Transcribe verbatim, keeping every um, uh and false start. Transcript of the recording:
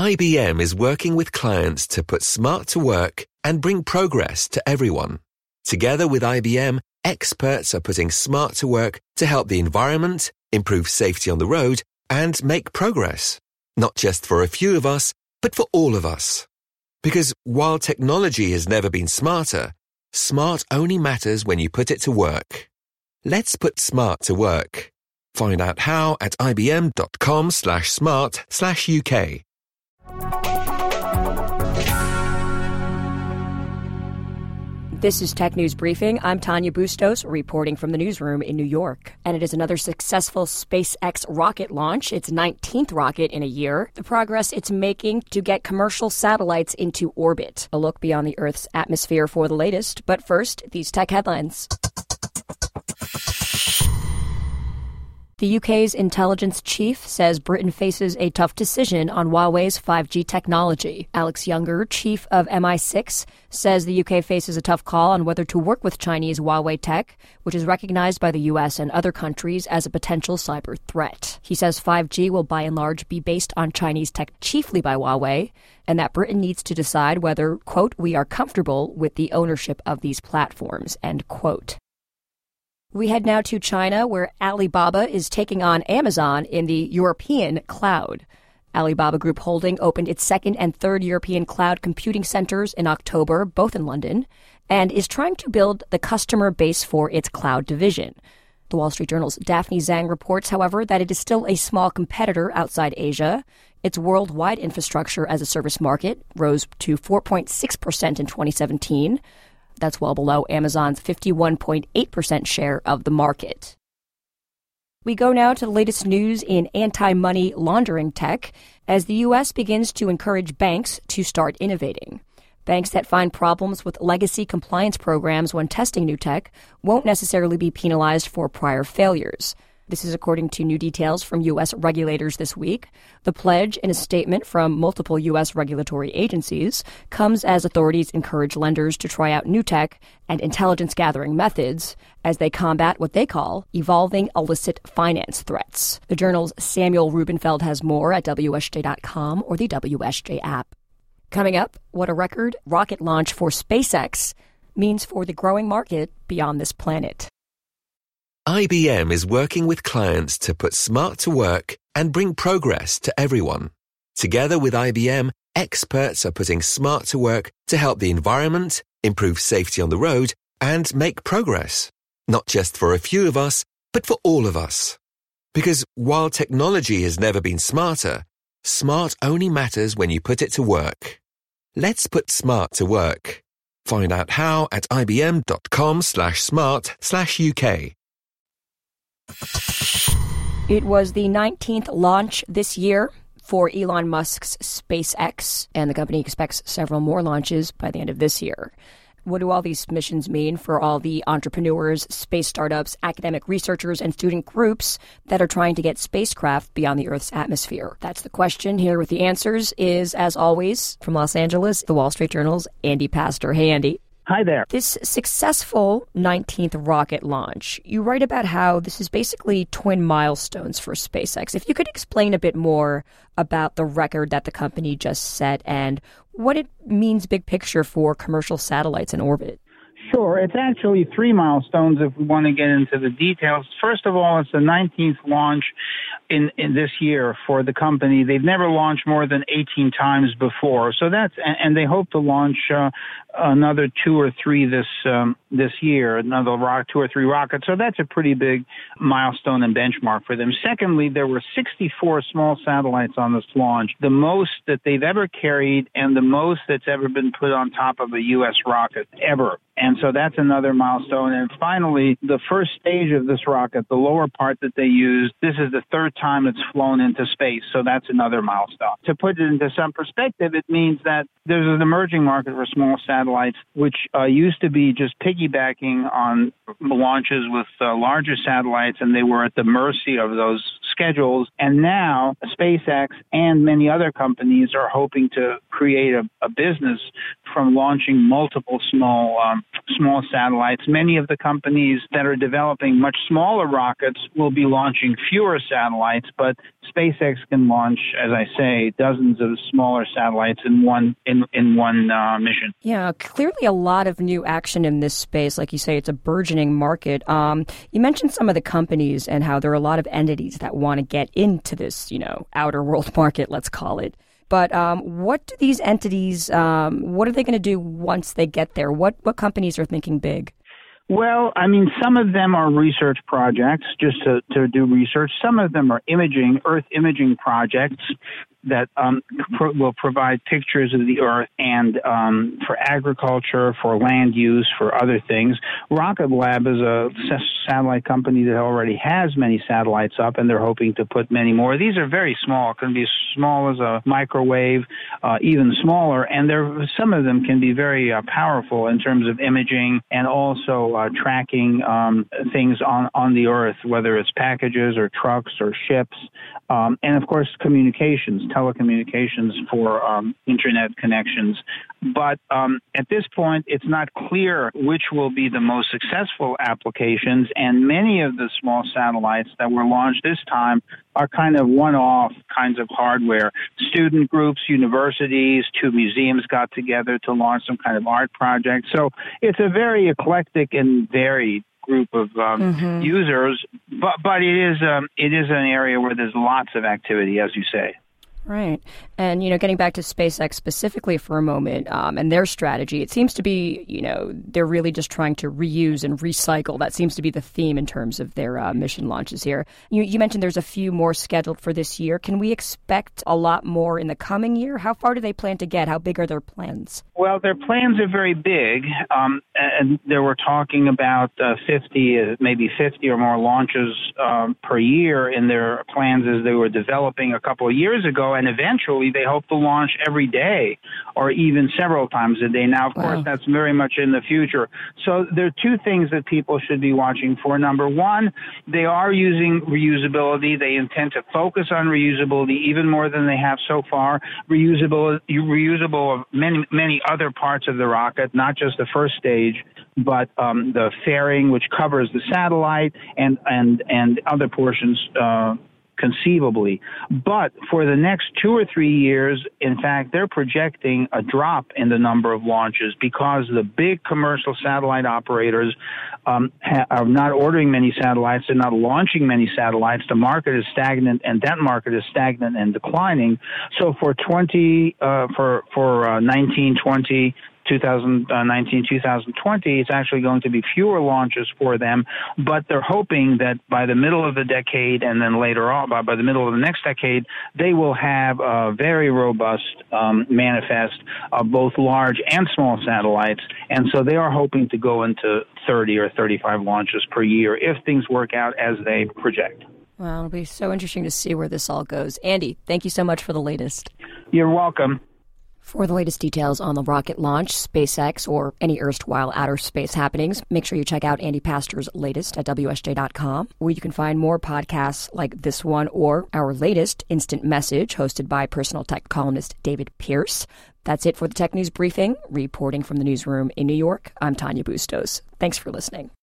I B M is working with clients to put smart to work and bring progress to everyone. Together with I B M, experts are putting smart to work to help the environment, improve safety on the road, and make progress. Not just for a few of us, but for all of us. Because while technology has never been smarter, smart only matters when you put it to work. Let's put smart to work. Find out how at ibm.com slash smart slash UK. This is Tech News Briefing. I'm Tanya Bustos, reporting from the newsroom in New York. And it is another successful SpaceX rocket launch, its nineteenth rocket in a year. The progress it's making to get commercial satellites into orbit. A look beyond the Earth's atmosphere for the latest. But first, these tech headlines. The U K's intelligence chief says Britain faces a tough decision on Huawei's five G technology. Alex Younger, chief of M I six, says the U K faces a tough call on whether to work with Chinese Huawei tech, which is recognized by the U S and other countries as a potential cyber threat. He says five G will by and large be based on Chinese tech, chiefly by Huawei, and that Britain needs to decide whether, quote, we are comfortable with the ownership of these platforms, end quote. We head now to China, where Alibaba is taking on Amazon in the European cloud. Alibaba Group Holding opened its second and third European cloud computing centers in October, both in London, and is trying to build the customer base for its cloud division. The Wall Street Journal's Daphne Zhang reports, however, that it is still a small competitor outside Asia. Its worldwide infrastructure as a service market rose to four point six percent in twenty seventeen. That's well below Amazon's fifty-one point eight percent share of the market. We go now to the latest news in anti-money laundering tech as the U S begins to encourage banks to start innovating. Banks that find problems with legacy compliance programs when testing new tech won't necessarily be penalized for prior failures. This is according to new details from U S regulators this week. The pledge, in a statement from multiple U S regulatory agencies, comes as authorities encourage lenders to try out new tech and intelligence-gathering methods as they combat what they call evolving illicit finance threats. The Journal's Samuel Rubenfeld has more at W S J dot com or the W S J app. Coming up, what a record rocket launch for SpaceX means for the growing market beyond this planet. I B M is working with clients to put smart to work and bring progress to everyone. Together with I B M, experts are putting smart to work to help the environment, improve safety on the road, and make progress. Not just for a few of us, but for all of us. Because while technology has never been smarter, smart only matters when you put it to work. Let's put smart to work. Find out how at ibm.com slash smart slash UK. It was the nineteenth launch this year for Elon Musk's SpaceX, and the company expects several more launches by the end of this year. What do all these missions mean for all the entrepreneurs, space startups, academic researchers, and student groups that are trying to get spacecraft beyond the Earth's atmosphere? That's the question. Here with the answers is, as always, from Los Angeles, the Wall Street Journal's Andy Pastor. Hey, Andy. Hi there. This successful nineteenth rocket launch, you write about how this is basically twin milestones for SpaceX. If you could explain a bit more about the record that the company just set and what it means big picture for commercial satellites in orbit. Sure. It's actually three milestones if we want to get into the details. First of all, it's the nineteenth launch in, in this year for the company. They've never launched more than eighteen times before. So that's, and they hope to launch uh, another two or three this um, this year, another rock, two or three rockets. So that's a pretty big milestone and benchmark for them. Secondly, there were sixty-four small satellites on this launch, the most that they've ever carried and the most that's ever been put on top of a U S rocket ever. And so that's another milestone. And finally, the first stage of this rocket, the lower part that they used, this is the third time it's flown into space. So that's another milestone. To put it into some perspective, it means that there's an emerging market for small satellites, which uh, used to be just piggybacking on launches with uh, larger satellites, and they were at the mercy of those schedules. And now SpaceX and many other companies are hoping to create a, a business from launching multiple small um, small satellites. Many of the companies that are developing much smaller rockets will be launching fewer satellites, but SpaceX can launch, as I say, dozens of smaller satellites in one in in one uh, mission. Yeah, clearly a lot of new action in this space. Like you say, it's a burgeoning market. Um, you mentioned some of the companies and how there are a lot of entities that want to get into this, you know, outer world market, let's call it. But um, what do these entities, um, what are they going to do once they get there? What what companies are thinking big? Well, I mean, some of them are research projects just to, to do research. Some of them are imaging, Earth imaging projects that um, pro- will provide pictures of the Earth and um, for agriculture, for land use, for other things. Rocket Lab is a s- satellite company that already has many satellites up, and they're hoping to put many more. These are very small. It can be as small as a microwave, uh, even smaller, and they're, some of them can be very uh, powerful in terms of imaging and also uh, tracking um, things on, on the Earth, whether it's packages or trucks or ships, um, and, of course, communications, telecommunications for um, internet connections. But um, at this point, it's not clear which will be the most successful applications, and many of the small satellites that were launched this time are kind of one-off kinds of hardware. Student groups, universities, two museums got together to launch some kind of art project. So it's a very eclectic and varied group of um, mm-hmm. users, but but it is um, it is an area where there's lots of activity, as you say. Right. And, you know, getting back to SpaceX specifically for a moment um, and their strategy, it seems to be, you know, they're really just trying to reuse and recycle. That seems to be the theme in terms of their uh, mission launches here. You, you mentioned there's a few more scheduled for this year. Can we expect a lot more in the coming year? How far do they plan to get? How big are their plans? Well, their plans are very big. Um, and they were talking about uh, fifty, uh, maybe fifty or more launches um, per year in their plans as they were developing a couple of years ago. And eventually they hope to launch every day or even several times a day. Now, of wow. course, that's very much in the future. So there are two things that people should be watching for. Number one, they are using reusability. They intend to focus on reusability even more than they have so far. Reusable, reusable of many, many other parts of the rocket, not just the first stage, but um, the fairing, which covers the satellite and, and, and other portions uh conceivably. But for the next two or three years, in fact, they're projecting a drop in the number of launches because the big commercial satellite operators um, ha- are not ordering many satellites. They're not launching many satellites. The market is stagnant, and that market is stagnant and declining. So for twenty, uh, for for uh, nineteen twenty, twenty nineteen, twenty twenty, it's actually going to be fewer launches for them, but they're hoping that by the middle of the decade and then later on, by, by the middle of the next decade, they will have a very robust um, manifest of both large and small satellites, and so they are hoping to go into thirty or thirty-five launches per year if things work out as they project. Well, it'll be so interesting to see where this all goes. Andy, thank you so much for the latest. You're welcome. For the latest details on the rocket launch, SpaceX, or any erstwhile outer space happenings, make sure you check out Andy Pastor's latest at W S J dot com, where you can find more podcasts like this one or our latest, Instant Message, hosted by personal tech columnist David Pierce. That's it for the Tech News Briefing. Reporting from the newsroom in New York, I'm Tanya Bustos. Thanks for listening.